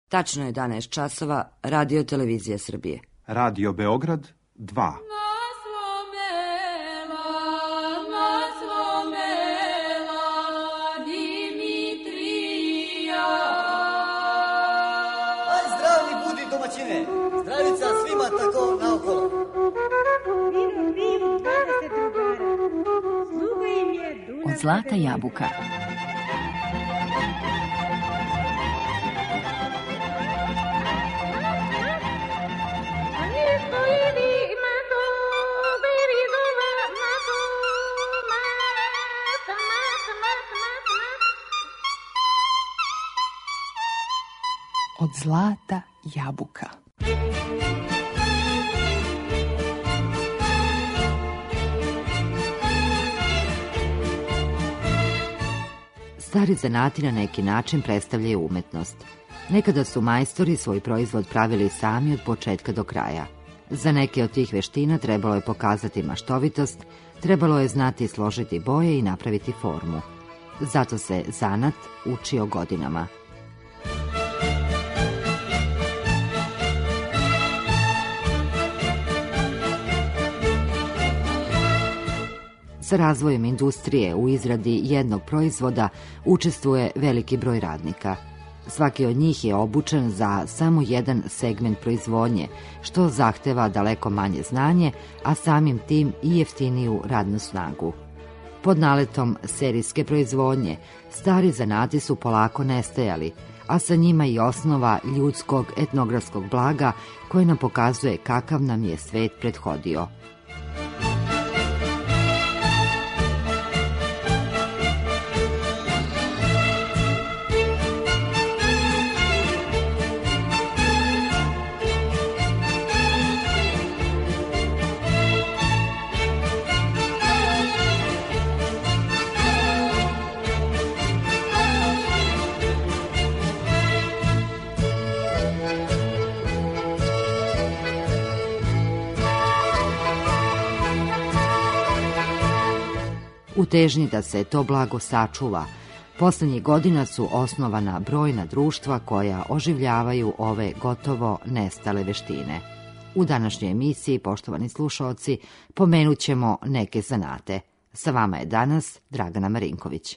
Tačno je 11 časova, Radio Televizija Srbije. Radio Beograd 2. Zdravni budi domaćine, zdravica svima tako naokolo. Od zlata jabuka. Od zlata jabuka. Stari zanati na neki način predstavljaju umetnost. Nekada su majstori svoj proizvod pravili sami od početka do kraja. Za neke od tih veština trebalo je pokazati maštovitost, trebalo je znati složiti boje i napraviti formu. Zato se zanat učio godinama. Sa razvojem industrije u izradi jednog proizvoda učestvuje veliki broj radnika. Svaki od njih je obučen za samo jedan segment proizvodnje, što zahteva daleko manje znanje, a samim tim i jeftiniju radnu snagu. Pod naletom serijske proizvodnje, stari zanati su polako nestajali, a sa njima i osnova ljudskog etnografskog blaga koje nam pokazuje kakav nam je svet prethodio. U težnji da se to blago sačuva, posljednjih godina su osnovana brojna društva koja oživljavaju ove gotovo nestale veštine. U današnjoj emisiji, poštovani slušaoci, pomenut ćemo neke zanate. Sa vama je danas Dragana Marinković.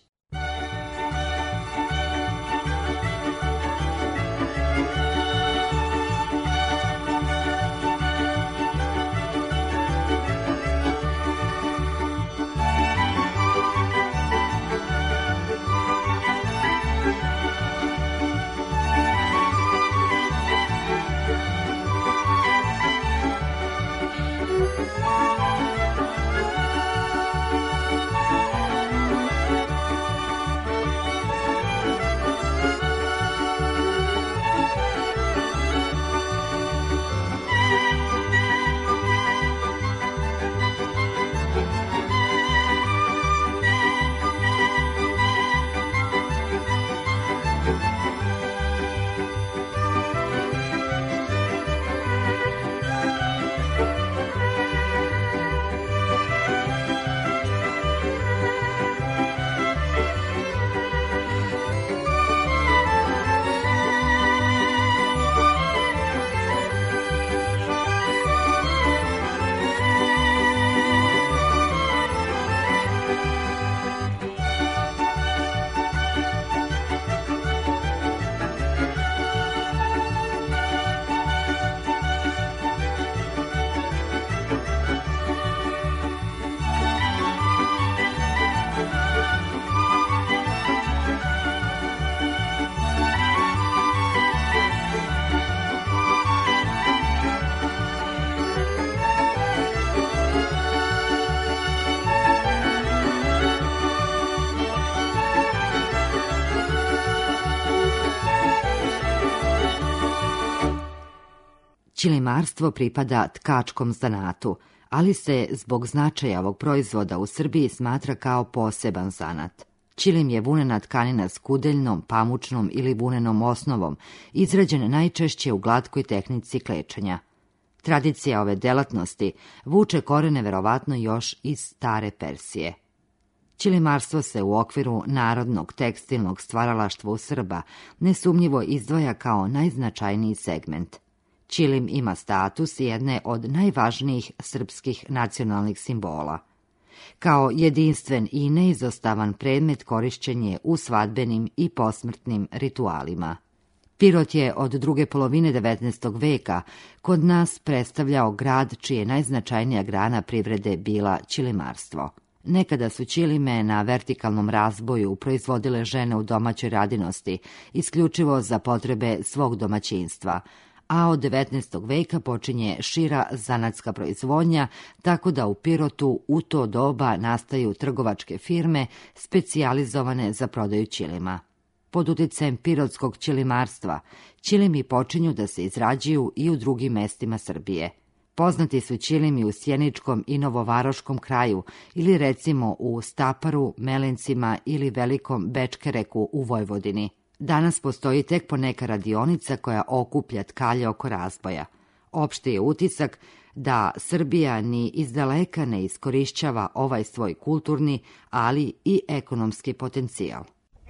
Ćilimarstvo pripada tkačkom zanatu, ali se zbog značaja ovog proizvoda u Srbiji smatra kao poseban zanat. Ćilim je vunena tkanina s kudeljnom, pamučnom ili vunenom osnovom, izrađena najčešće u glatkoj tehnici klečanja. Tradicija ove delatnosti vuče korene verovatno još iz stare Persije. Ćilimarstvo se u okviru narodnog tekstilnog stvaralaštva u Srba nesumnjivo izdvaja kao najznačajniji segment. Ćilim ima status jedne od najvažnijih srpskih nacionalnih simbola. Kao jedinstven i neizostavan predmet korišćen je u svadbenim i posmrtnim ritualima. Pirot je od druge polovine 19. veka kod nas predstavljao grad čije je najznačajnija grana privrede bila ćilimarstvo. Nekada su ćilime na vertikalnom razboju proizvodile žene u domaćoj radinosti, isključivo za potrebe svog domaćinstva, a od 19. veka počinje šira zanatska proizvodnja, tako da u Pirotu u to doba nastaju trgovačke firme specijalizovane za prodaju ćilima. Pod uticajem pirotskog ćilimarstva, ćilimi počinju da se izrađuju i u drugim mestima Srbije. Poznati su ćilimi u Sjeničkom i Novovaroškom kraju ili recimo u Staparu, Melencima ili Velikom Bečkereku u Vojvodini. Danas postoji tek poneka radionica koja okuplja tkalje oko razboja. Opšti je utisak da Srbija ni izdaleka ne iskorišćava ovaj svoj kulturni, ali i ekonomski potencijal.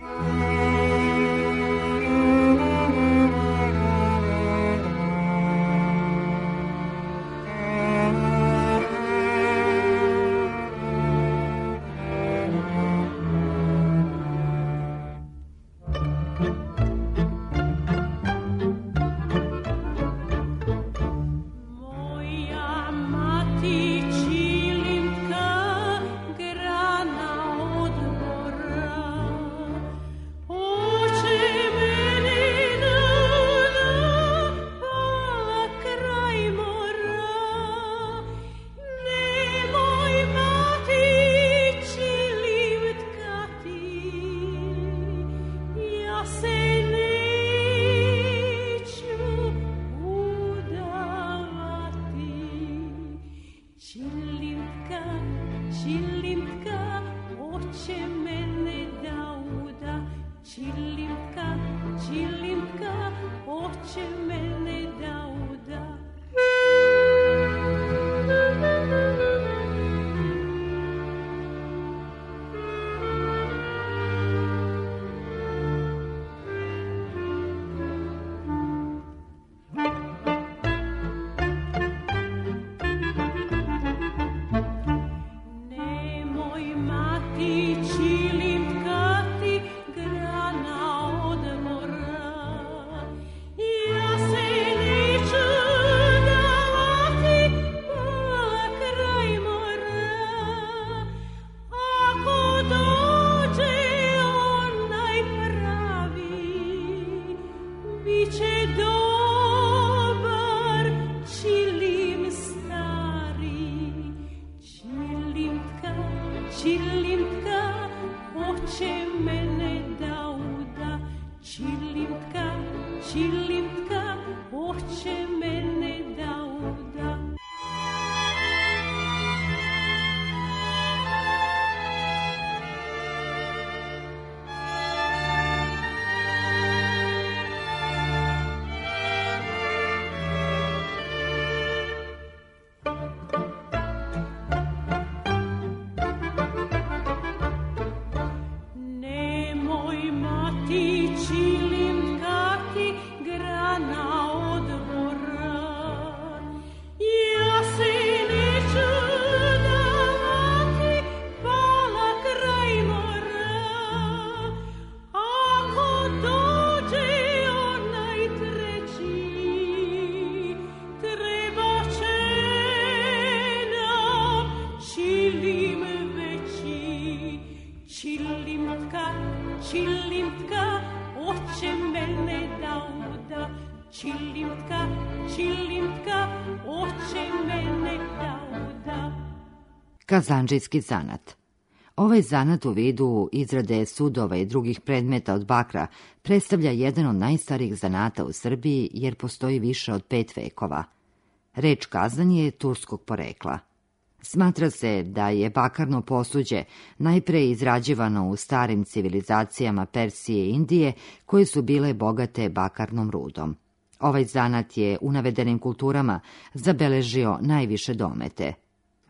Kazandžijski zanat. Ovaj zanat u vidu izrade sudova i drugih predmeta od bakra predstavlja jedan od najstarijih zanata u Srbiji jer postoji više od 5 vekova. Reč kazan je turskog porekla. Smatra se da je bakarno posuđe najpre izrađivano u starim civilizacijama Persije i Indije koje su bile bogate bakarnom rudom. Ovaj zanat je u navedenim kulturama zabeležio najviše domete.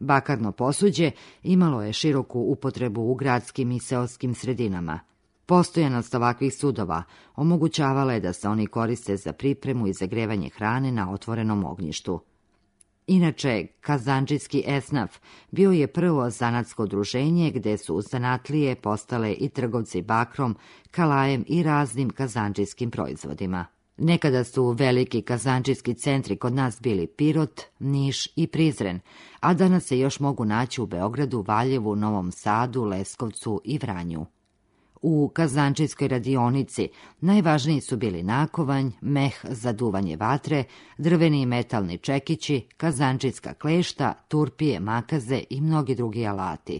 Bakarno posuđe imalo je široku upotrebu u gradskim i seoskim sredinama. Postojanost ovakvih sudova omogućavala je da se oni koriste za pripremu i zagrevanje hrane na otvorenom ognjištu. Inače, kazandžijski esnaf bio je prvo zanatsko udruženje gde su zanatlije postale i trgovci bakrom, kalajem i raznim kazandžijskim proizvodima. Nekada su veliki kazandžijski centri kod nas bili Pirot, Niš i Prizren, a danas se još mogu naći u Beogradu, Valjevu, Novom Sadu, Leskovcu i Vranju. U kazandžijskoj radionici najvažniji su bili nakovanj, meh za duvanje vatre, drveni i metalni čekići, kazandžijska klešta, turpije, makaze i mnogi drugi alati.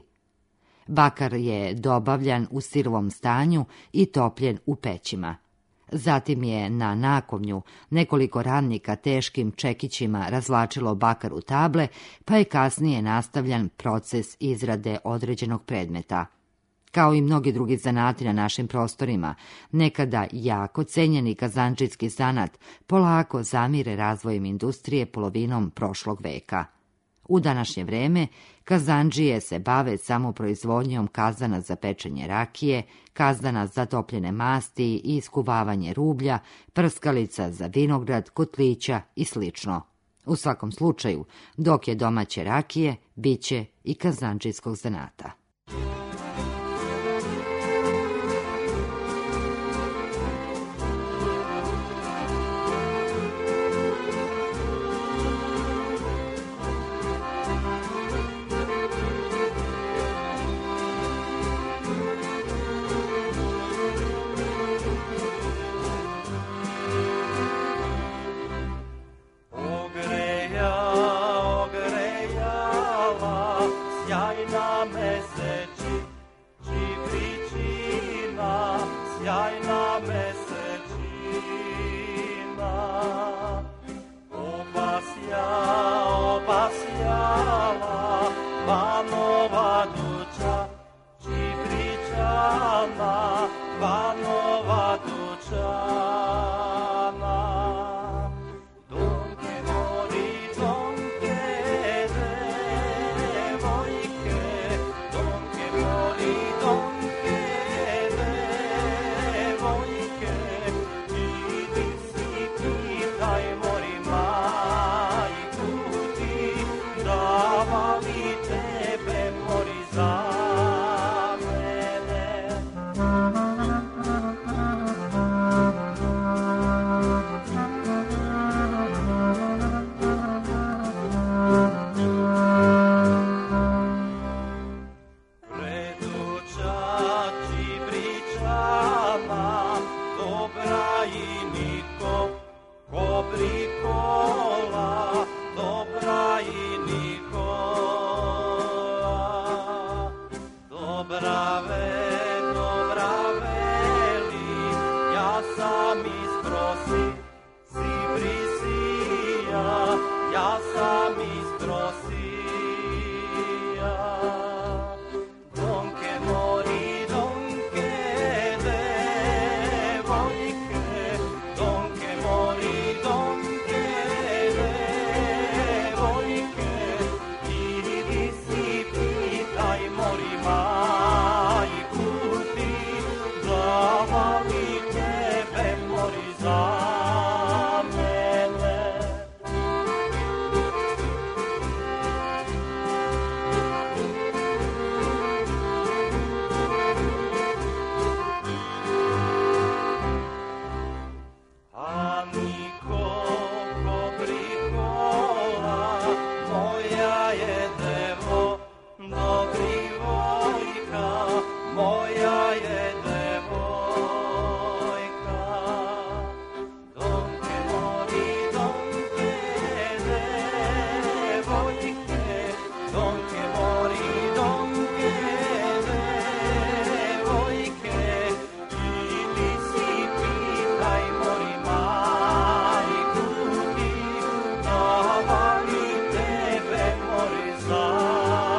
Bakar je dobavljan u sirovom stanju i topljen u pećima. Zatim je na nakovnju nekoliko radnika teškim čekićima razvlačilo bakar u table, pa je kasnije nastavljan proces izrade određenog predmeta. Kao i mnogi drugi zanati na našim prostorima, nekada jako cenjeni kazandžijski zanat polako zamire razvojem industrije polovinom prošlog veka. U današnje vreme kazandžije se bave samo proizvodnjom kazana za pečenje rakije, kazdana za topljene masti i iskuvavanje rublja, prskalica za vinograd, kotlića i sl. U svakom slučaju, dok je domaće rakije, bit će i kazandžijskog zanata.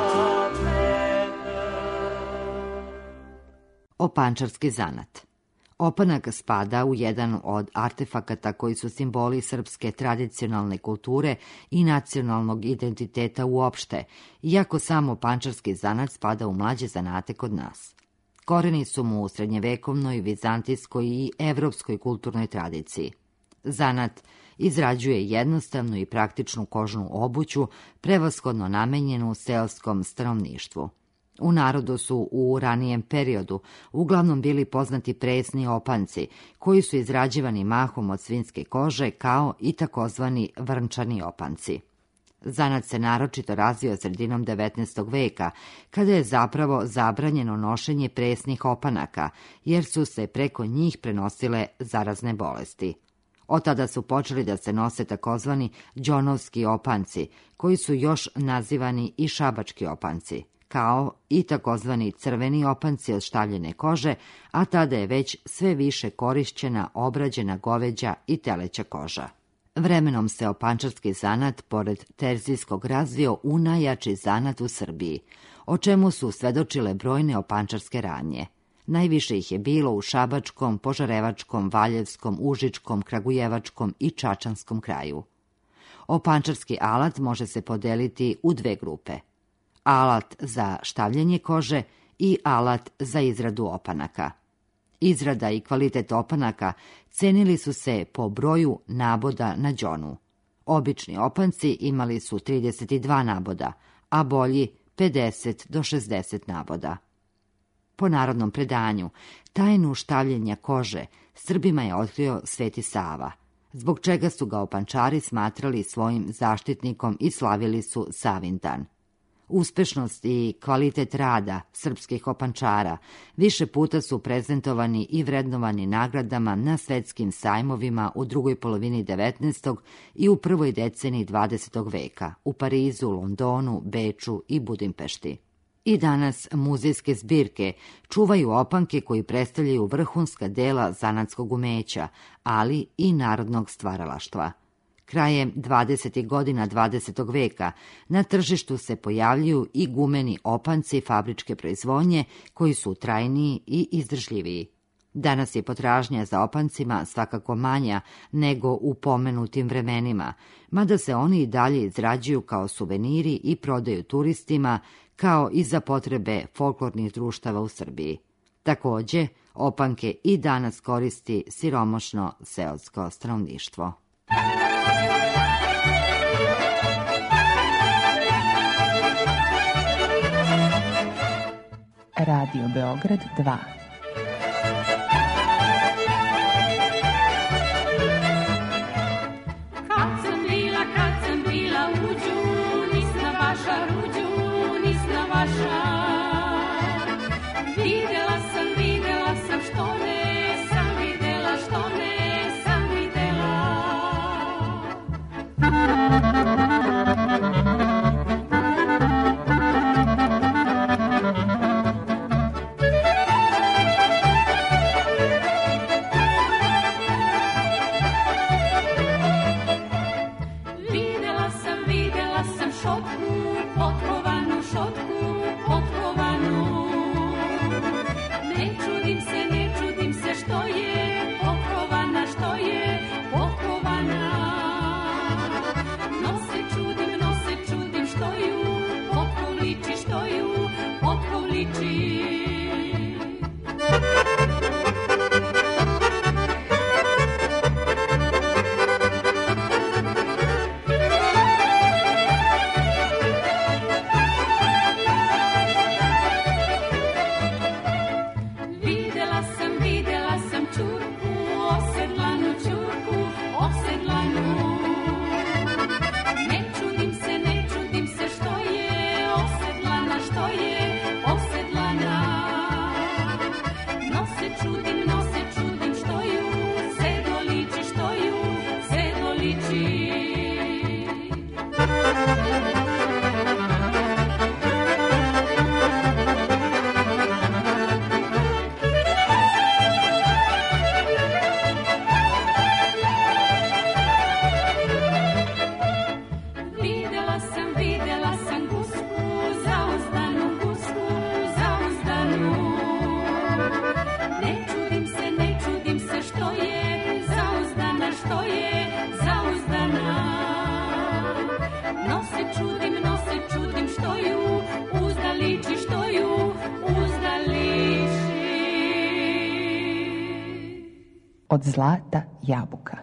Pančarski zanat. Opanak spada u jedan od artefakata koji su simboli srpske tradicionalne kulture i nacionalnog identiteta uopšte, iako samo pančarski zanat spada u mlađe zanate kod nas. Koreni su mu u srednjevekovnoj, vizantijskoj i evropskoj kulturnoj tradiciji. Zanat izrađuje jednostavnu i praktičnu kožnu obuću, prevashodno namenjenu seoskom stanovništvu. U narodu su u ranijem periodu uglavnom bili poznati presni opanci, koji su izrađivani mahom od svinjske kože, kao i takozvani vrnčani opanci. Zanat se naročito razvio sredinom 19. veka, kada je zapravo zabranjeno nošenje presnih opanaka, jer su se preko njih prenosile zarazne bolesti. Od tada su počeli da se nose takozvani đonovski opanci, koji su još nazivani i šabački opanci, kao i takozvani crveni opanci od štavljene kože, a tada je već sve više korišćena obrađena goveđa i teleća koža. Vremenom se opančarski zanat, pored terzijskog, razvio u najjači zanat u Srbiji, o čemu su svedočile brojne opančarske radnje. Najviše ih je bilo u šabačkom, požarevačkom, valjevskom, užičkom, kragujevačkom i čačanskom kraju. Opančarski alat može se podeliti u dve grupe: alat za štavljenje kože i alat za izradu opanaka. Izrada i kvalitet opanaka cenili su se po broju naboda na đonu. Obični opanci imali su 32 naboda, a bolji 50 do 60 naboda. Po narodnom predanju, tajnu štavljenja kože Srbima je otkrio Sveti Sava, zbog čega su ga opančari smatrali svojim zaštitnikom i slavili su Savindan. Uspešnost i kvalitet rada srpskih opančara više puta su prezentovani i vrednovani nagradama na svetskim sajmovima u drugoj polovini 19. i u prvoj deceniji 20. veka u Parizu, Londonu, Beču i Budimpešti. I danas muzejske zbirke čuvaju opanke koji predstavljaju vrhunska dela zanatskog umeća, ali i narodnog stvaralaštva. Krajem 20. godina 20. veka na tržištu se pojavljuju i gumeni opanci fabričke proizvodnje koji su trajniji i izdržljiviji. Danas je potražnja za opancima svakako manja nego u pomenutim vremenima, mada se oni i dalje izrađuju kao suveniri i prodaju turistima, kao i za potrebe folklornih društava u Srbiji. Takođe, opanke i danas koristi siromašno seosko stanovništvo. Radio Beograd 2. Kad sam bila u Đu, nisna vaša ruđu, nisna vaša. Videla sam što ne sam videla, što ne sam videla. Videla sam šotku, potkovanu šotku, potkovanu. Ne čudim se što je potkovana, što je potkovana. No se čudim što ju potkov liči, što ju potkov liči. Videla sam čurku, osedlanu čurku, osedlanu. Ne čudim se što je osedlana, što je osedlana. No se čudim što ju sedlo liči, što ju sedlo liči. Videla sam gusku, zauzdanu gusku, zauzdanu. Ne čudim Od zlata jabuka.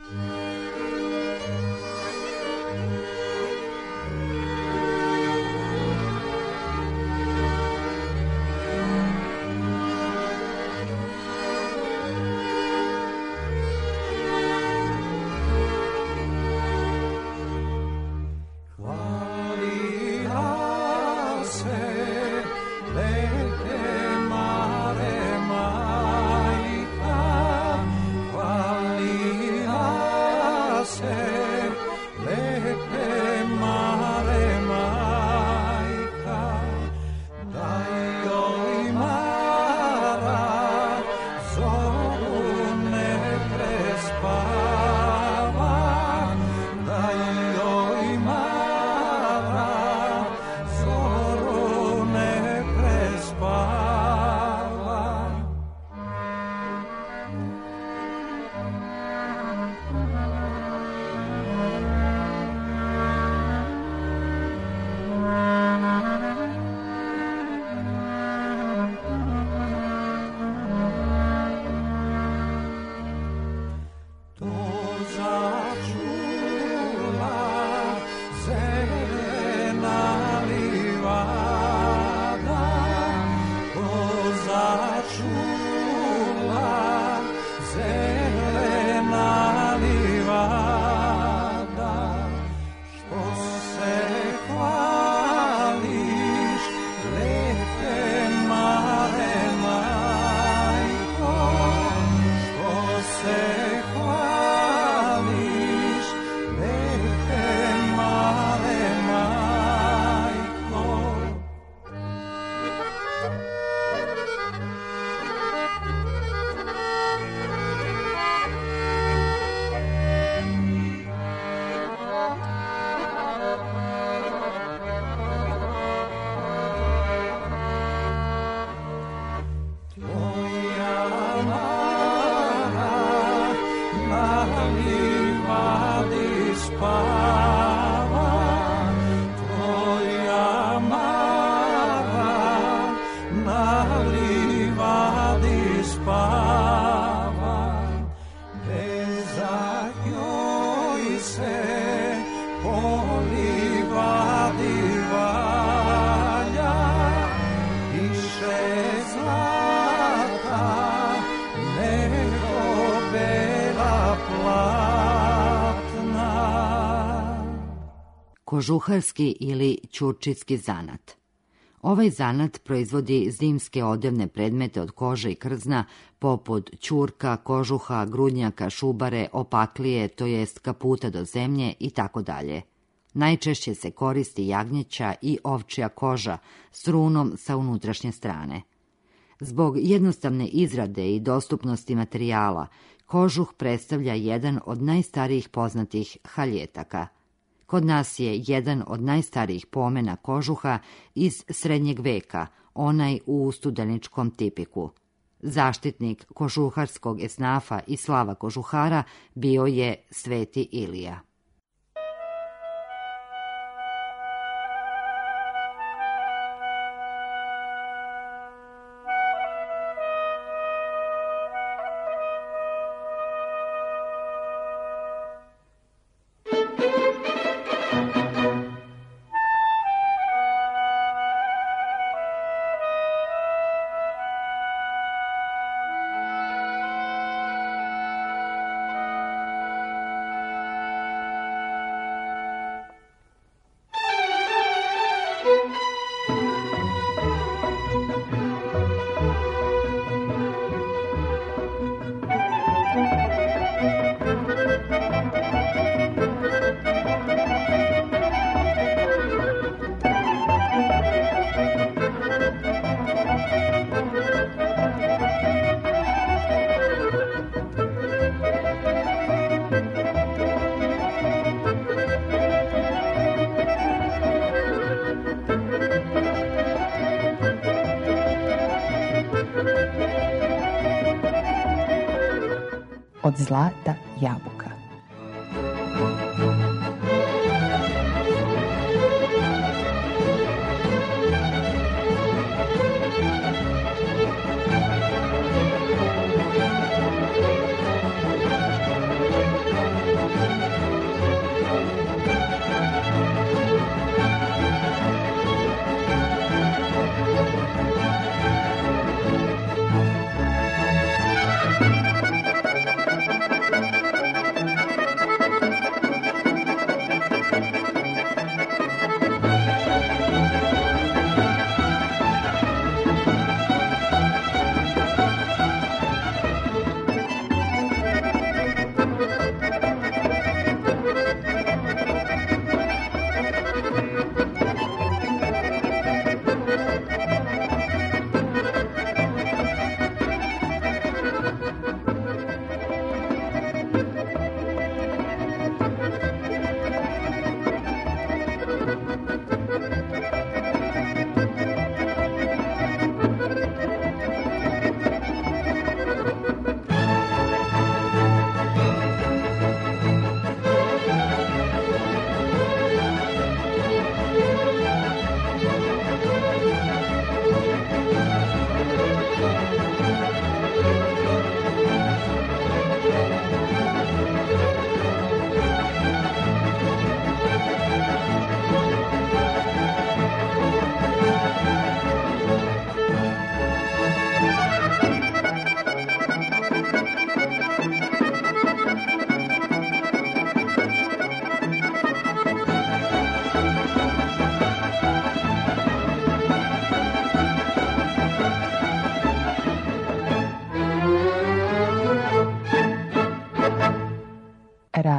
Kožuharski ili ćurčitski zanat. Ovaj zanat proizvodi zimske odevne predmete od kože i krzna poput ćurka, kožuha, grudnjaka, šubare, opaklije, to jest kaputa do zemlje i tako dalje. Najčešće se koristi jagnjeća i ovčja koža s runom sa unutrašnje strane. Zbog jednostavne izrade i dostupnosti materijala, kožuh predstavlja jedan od najstarijih poznatih haljetaka. Kod nas je jedan od najstarijih pomena kožuha iz srednjeg veka, onaj u studeničkom tipiku. Zaštitnik kožuharskog esnafa i slava kožuhara bio je Sveti Ilija. Od zlata jabuka.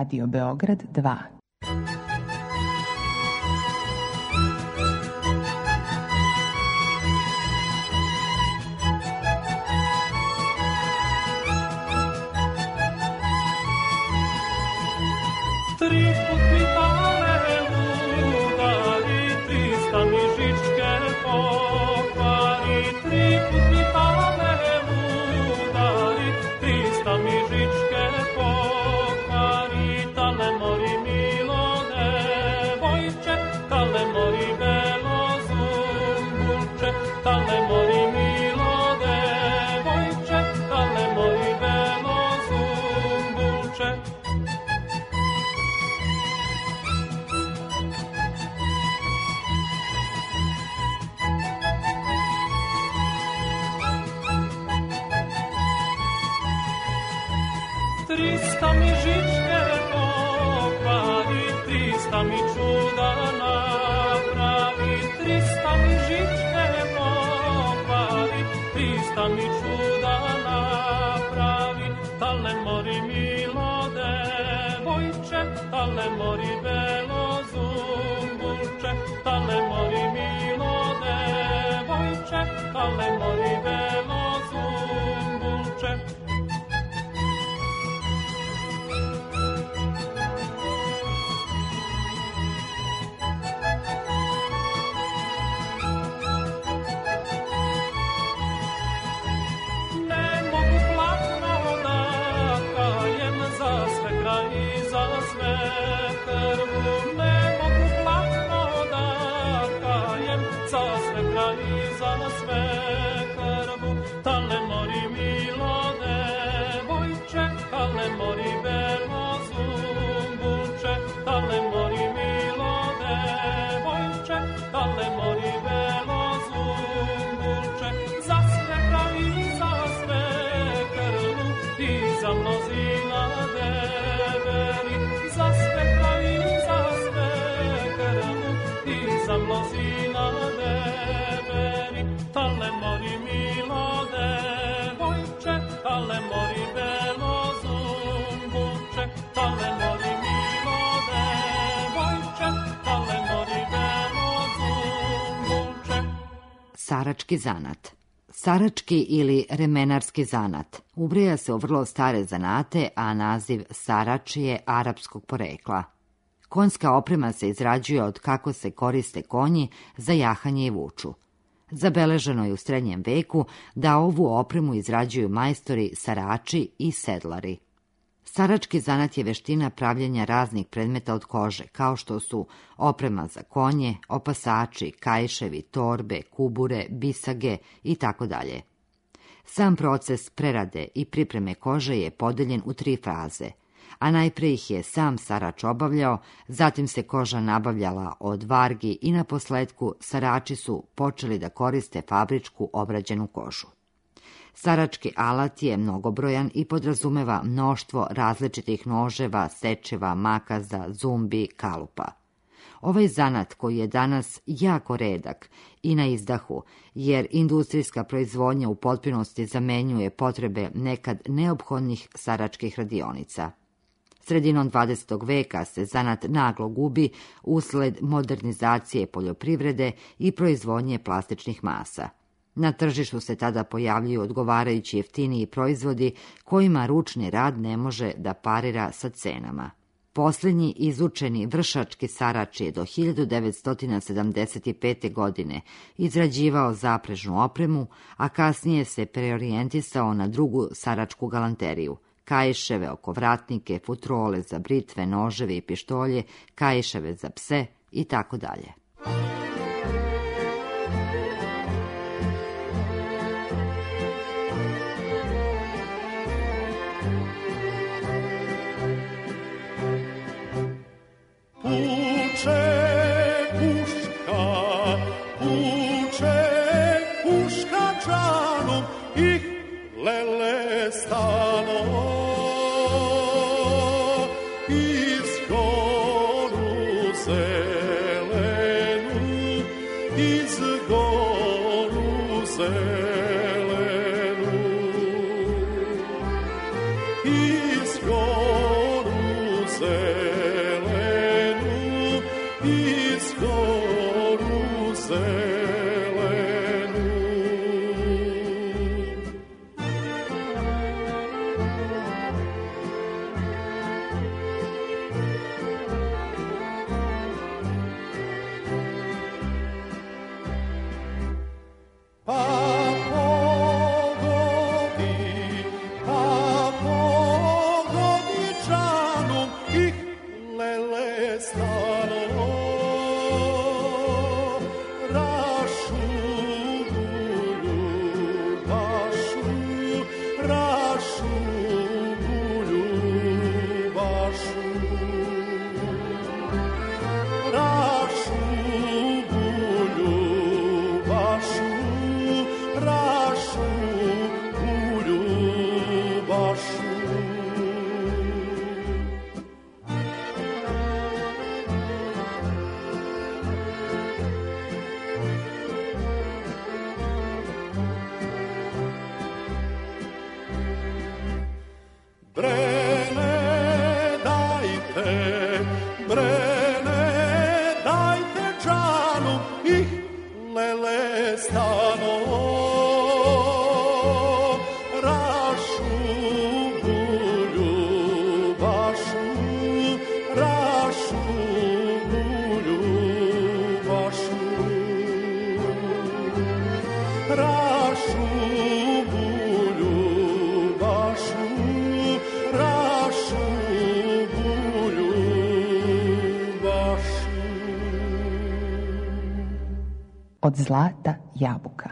Radio Beograd 2. Sarački zanat. Sarački ili remenarski zanat ubraja se u vrlo stare zanate, a naziv sarač je arapskog porekla. Konjska oprema se izrađuje od kako se koriste konji za jahanje i vuču. Zabeleženo je u srednjem veku da ovu opremu izrađuju majstori sarači i sedlari. Sarački zanat je veština pravljenja raznih predmeta od kože, kao što su oprema za konje, opasači, kaiševi, torbe, kubure, bisage itd. Sam proces prerade i pripreme kože je podeljen u 3 faze, a najpre ih je sam sarač obavljao, zatim se koža nabavljala od vargi i naposletku sarači su počeli da koriste fabričku obrađenu kožu. Sarački alat je mnogobrojan i podrazumeva mnoštvo različitih noževa, sečeva, makaza, zumbi, kalupa. Ovaj zanat, koji je danas jako redak i na izdahu, jer industrijska proizvodnja u potpunosti zamenjuje potrebe nekad neophodnih saračkih radionica. Sredinom 20. veka se zanat naglo gubi usled modernizacije poljoprivrede i proizvodnje plastičnih masa. Na tržištu se tada pojavljuju odgovarajući jeftiniji proizvodi kojima ručni rad ne može da parira sa cenama. Posljednji izučeni vršački sarač je do 1975. godine izrađivao zaprežnu opremu, a kasnije se preorijentisao na drugu saračku galanteriju, kaiševe, okovratnike, futrole za britve, noževe i pištolje, kaiševe za pse itd. Iz goru zelenu Od zlata jabuka.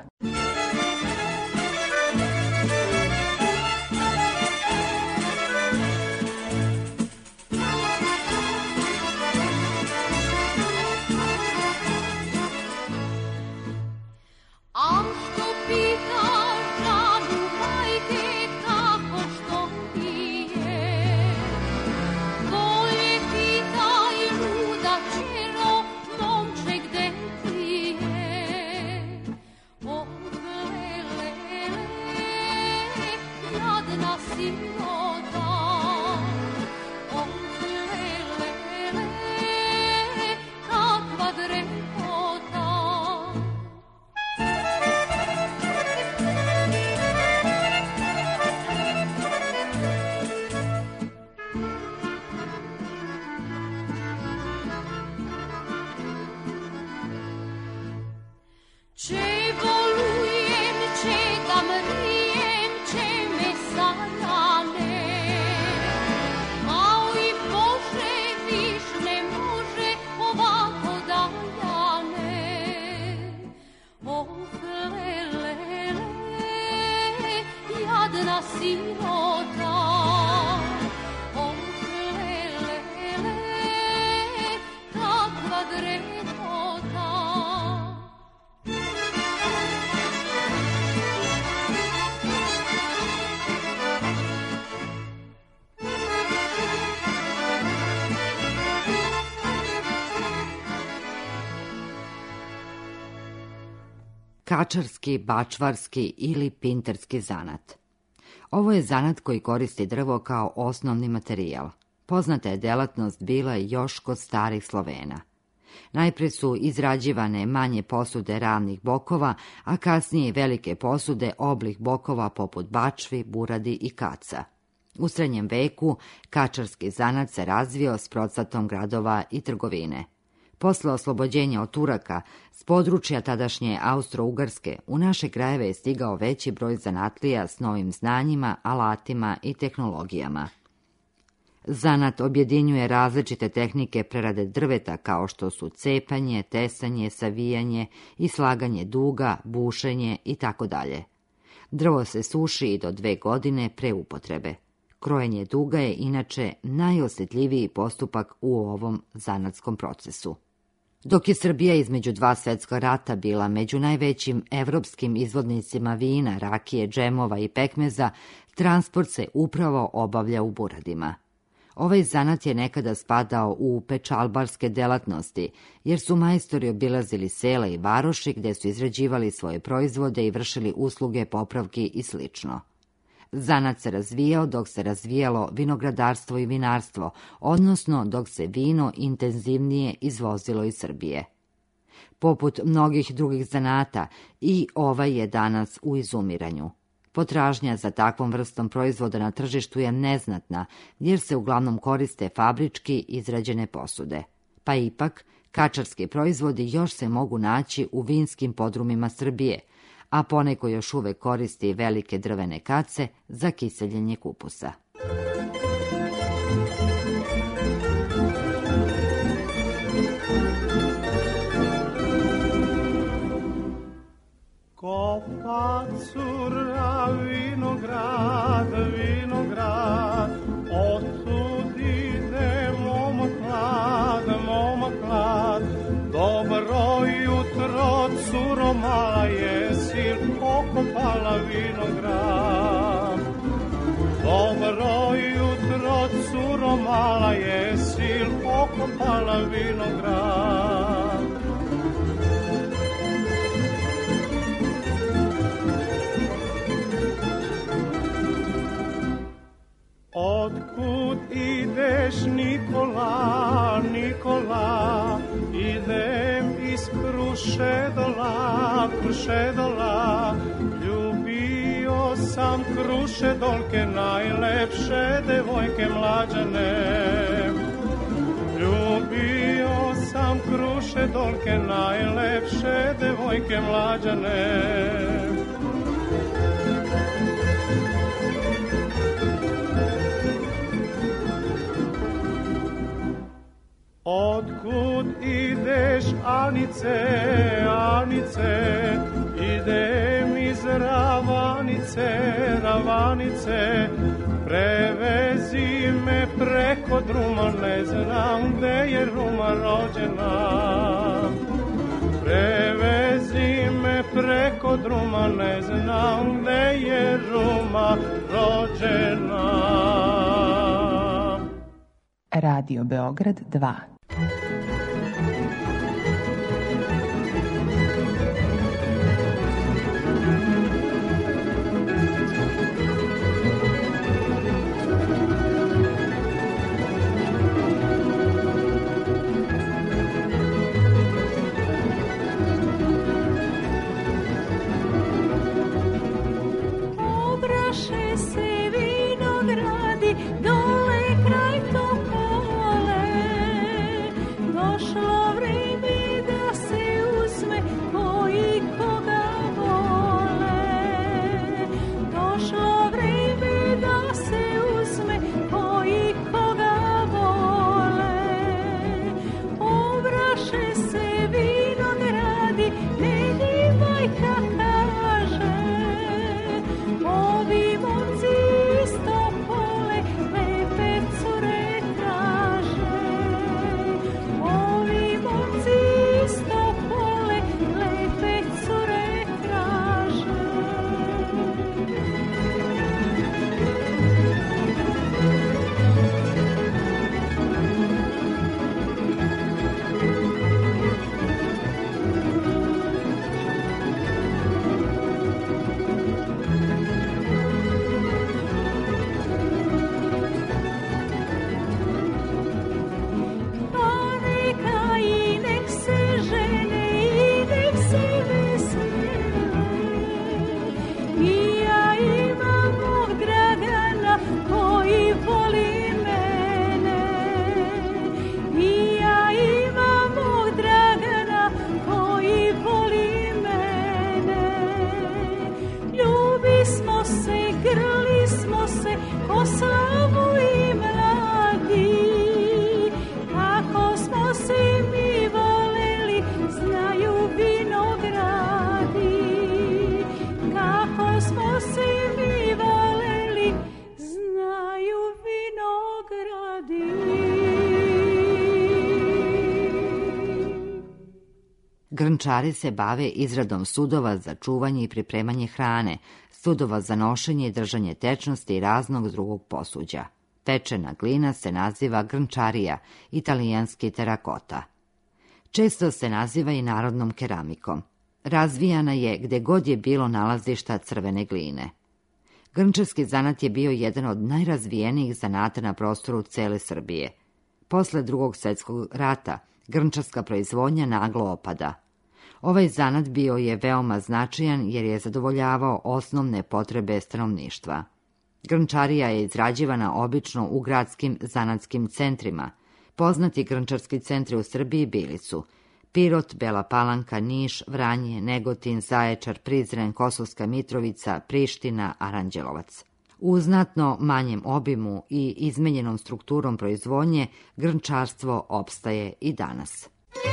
Kačarski, bačvarski ili pinterski zanat. Ovo je zanat koji koristi drvo kao osnovni materijal. Poznata je delatnost bila još kod starih Slovena. Najpre su izrađivane manje posude ravnih bokova, a kasnije velike posude oblih bokova poput bačvi, buradi i kaca. U srednjem veku kačarski zanat se razvio s procvatom gradova i trgovine. Posle oslobođenja od Turaka, s područja tadašnje Austro-Ugarske, u naše krajeve je stigao veći broj zanatlija s novim znanjima, alatima i tehnologijama. Zanat objedinjuje različite tehnike prerade drveta kao što su cepanje, tesanje, savijanje i slaganje duga, bušenje itd. Drvo se suši i do 2 godine pre upotrebe. Krojenje duga je inače najosjetljiviji postupak u ovom zanatskom procesu. Dok je Srbija između 2 svjetska rata bila među najvećim evropskim izvoznicima vina, rakije, džemova i pekmeza, transport se upravo obavlja u buradima. Ovaj zanat je nekada spadao u pečalbarske delatnosti, jer su majstori obilazili sela i varoši gdje su izrađivali svoje proizvode i vršili usluge, popravki i sl. Zanat se razvijao dok se razvijalo vinogradarstvo i vinarstvo, odnosno dok se vino intenzivnije izvozilo iz Srbije. Poput mnogih drugih zanata, i ovaj je danas u izumiranju. Potražnja za takvom vrstom proizvoda na tržištu je neznatna, jer se uglavnom koriste fabrički izrađene posude. Pa ipak, kačarski proizvodi još se mogu naći u vinskim podrumima Srbije, a poneko još uvek koristi velike drvene kace za kiseljenje kupusa. jesi li pokopala vinograd? Otkud ideš, Nikola, Nikola? Idem iz Krušedola, Krušedola. Ljubio sam Krušedolke, najlepše devojke mlađane. Ljubio sam Krušedolke, najlepše devojke mlađane. Otkud ideš, Anice, Anice? Idem iz Ravanice, Ravanice. Prevezi me preko druma, ne znam gde je Ruma rođena. Prevezi me preko druma, ne znam gde je Ruma rođena. Radio Beograd 2. Obraše se vinogradi, dole kraj Topole. Došlo vreme da se uzme koji koga vole. Došlo vreme da se uzme koji koga vole. Obraše se vinogradi, meni majka kaže. Ovi momci iz Topole lepe cure traže. Ovi momci iz Topole lepe cure traže. Pa neka i nek se žene i nek se vesele. I ja imam mog Dragana koji voli mene. I ja imam mog Dragana koji voli mene. Ljubismo se, grli smo se, ko slavu i mladi. Kako smo se mi voleli, znaju vinogradi. Kako smo se mi voleli, znaju vinogradi. Grnčari se bave izradom sudova za čuvanje i pripremanje hrane, sudova za nošenje i držanje tečnosti i raznog drugog posuđa. Pečena glina se naziva grnčarija, italijanski terakota. Često se naziva i narodnom keramikom. Razvijana je gde god je bilo nalazišta crvene gline. Grnčarski zanat je bio jedan od najrazvijenijih zanata na prostoru cele Srbije. Posle Drugog svjetskog rata, grnčarska proizvodnja naglo opada. Ovaj zanat bio je veoma značajan jer je zadovoljavao osnovne potrebe stanovništva. Grnčarija je izrađivana obično u gradskim zanatskim centrima. Poznati grnčarski centri u Srbiji bili su Pirot, Bela Palanka, Niš, Vranje, Negotin, Zaječar, Prizren, Kosovska Mitrovica, Priština, Aranđelovac. U znatno manjem obimu i izmenjenom strukturom proizvodnje, grnčarstvo opstaje i danas.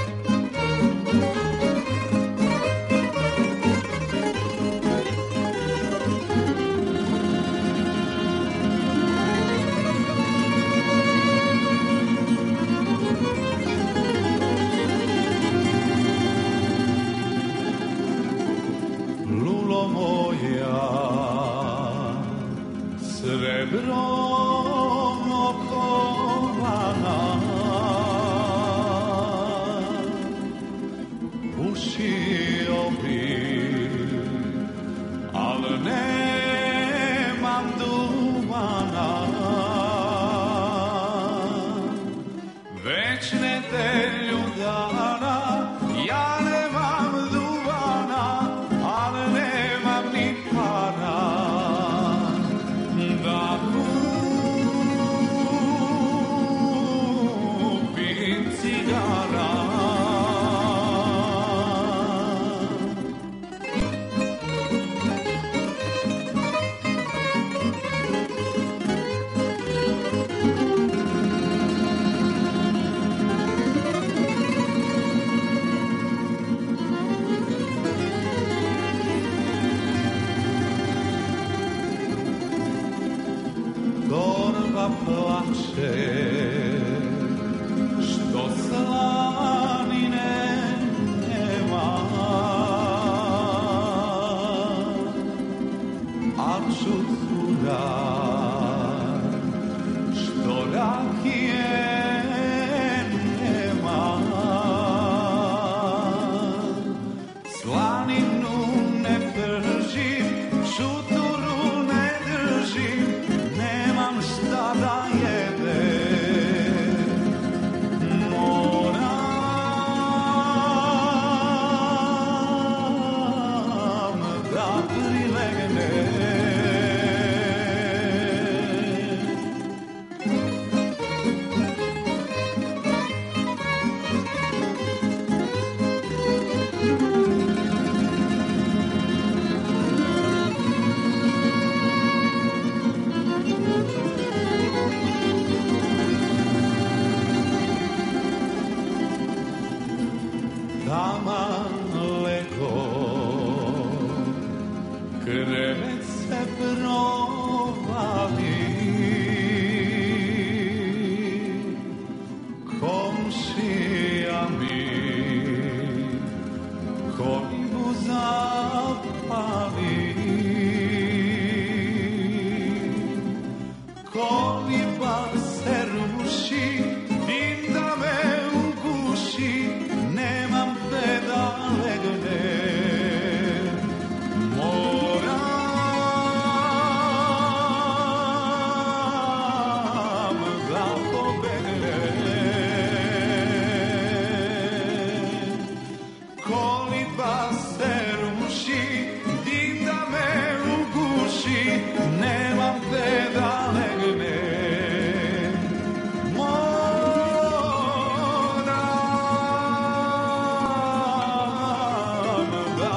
Lulo moja, srebrom okovana, nedelju dana, ja nemam duvana, ali nemam ni para, da kupim cigara. Torba plače, što slanine nema, a čucura, što rakije nema. Slaninu ne držim, šuturu ne držim, nemam šta da jedem, moram da prilegnem. Taman lego, krevet se provali, komšija mi kolibu zapali, koliba se ruši, dim da me uguši, nemam gde da legnem, moram da pobegnem. Koliba se ruši, dim da me uguši, nemam gde da legnem, moram da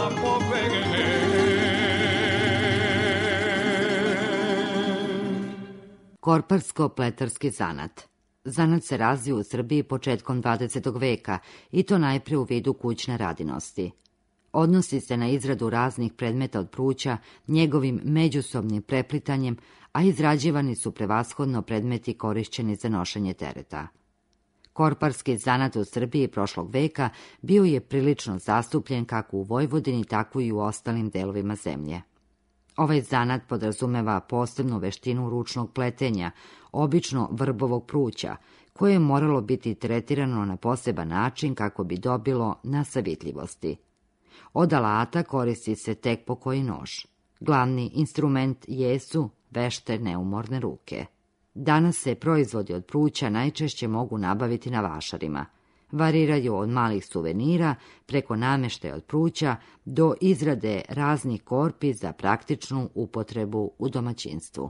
pobegnem. Korparsko-pletarski zanat. Zanat se razvio u Srbiji početkom 20. veka i to najpre u vidu kućne radinosti. Odnosi se na izradu raznih predmeta od pruća, njegovim međusobnim preplitanjem, a izrađivani su prevashodno predmeti korišćeni za nošenje tereta. Korparski zanat u Srbiji prošlog veka bio je prilično zastupljen kako u Vojvodini, tako i u ostalim delovima zemlje. Ovaj zanat podrazumeva posebnu veštinu ručnog pletenja, obično vrbovog pruća, koje je moralo biti tretirano na poseban način kako bi dobilo na savitljivosti. Od alata koristi se tek po koji nož. Glavni instrument jesu vešte neumorne ruke. Danas se proizvodi od pruća najčešće mogu nabaviti na vašarima. Variraju od malih suvenira preko namještaja od pruća do izrade raznih korpi za praktičnu upotrebu u domaćinstvu.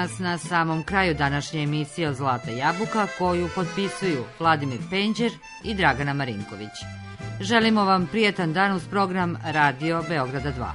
nas na samom kraju današnje emisije o Zlata jabuka, koju potpisuju Vladimir Penđer i Dragana Marinković. Želimo vam prijetan dan uz program Radio Beograda 2.